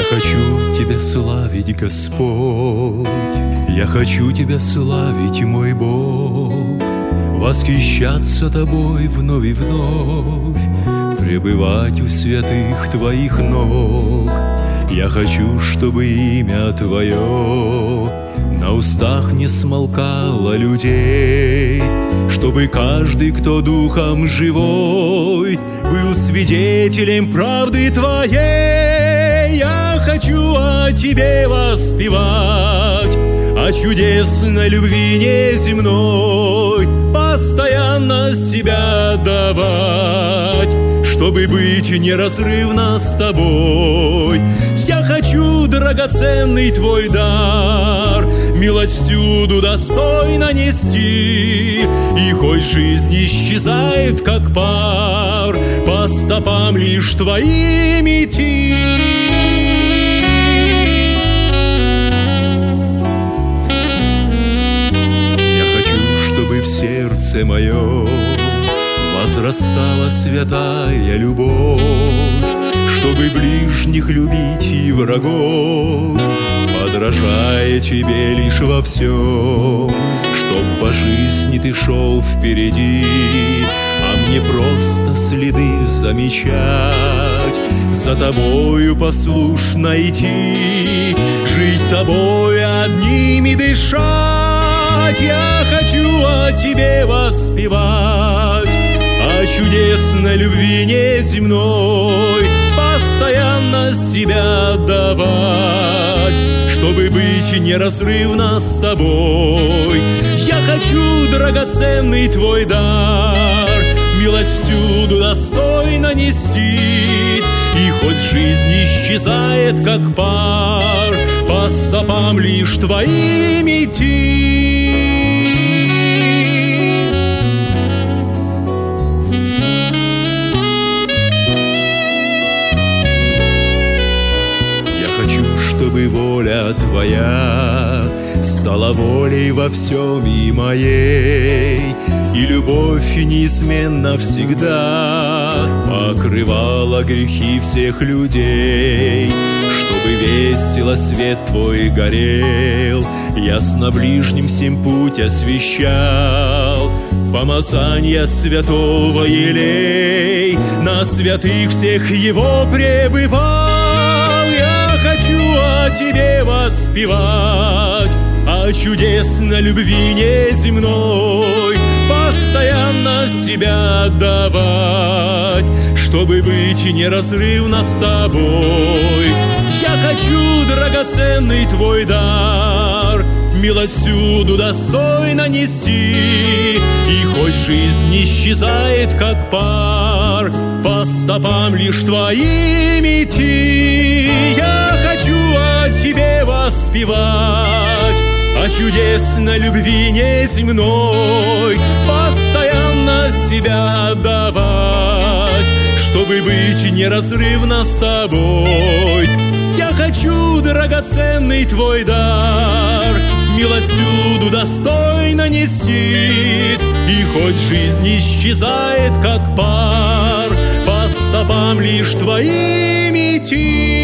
Я хочу Тебя славить, Господь, я хочу Тебя славить, мой Бог, восхищаться Тобой вновь и вновь, пребывать у святых Твоих ног. Я хочу, чтобы имя Твое на устах не смолкало людей, чтобы каждый, кто духом живой, был свидетелем правды Твоей. Я хочу о Тебе воспевать, о чудесной любви неземной, постоянно себя давать, чтобы быть неразрывно с Тобой. Я хочу драгоценный Твой дар, милость всюду достойно нести, и хоть жизнь исчезает, как пар, по стопам лишь Твоим идти. Я хочу, чтобы в сердце моем возрастала святая любовь, чтобы ближних любить и врагов, подражая Тебе лишь во всем, чтоб по жизни Ты шел впереди, а мне просто следы замечать, за Тобою послушно идти, жить Тобой одними дышать. Я хочу о Тебе воспевать, о чудесной любви неземной, постоянно себя давать, чтобы быть неразрывно с Тобой. Я хочу драгоценный Твой дар, милость всюду достойно нести, и хоть жизнь исчезает, как пар, по стопам лишь Твоим идти. Чтобы воля Твоя стала волей во всем и моей, и любовь неизменно всегда покрывала грехи всех людей. Чтобы весело свет Твой горел, ясно ближним всем путь освещал, помазанья святого елей на святых всех Его пребывал. О Тебе воспевать, о чудесной любви неземной, постоянно себя давать, чтобы быть неразрывно с Тобой. Я хочу драгоценный Твой дар, милость всюду достойно нести, и хоть жизнь исчезает, как пар, по стопам лишь Твоим идти. Я хочу о Тебе воспевать, о чудесной любви неземной, постоянно себя давать, чтобы быть неразрывно с Тобой. Я хочу драгоценный Твой дар, милость всюду достойно нести, и хоть жизнь исчезает, как пар, по стопам лишь Твоим идти.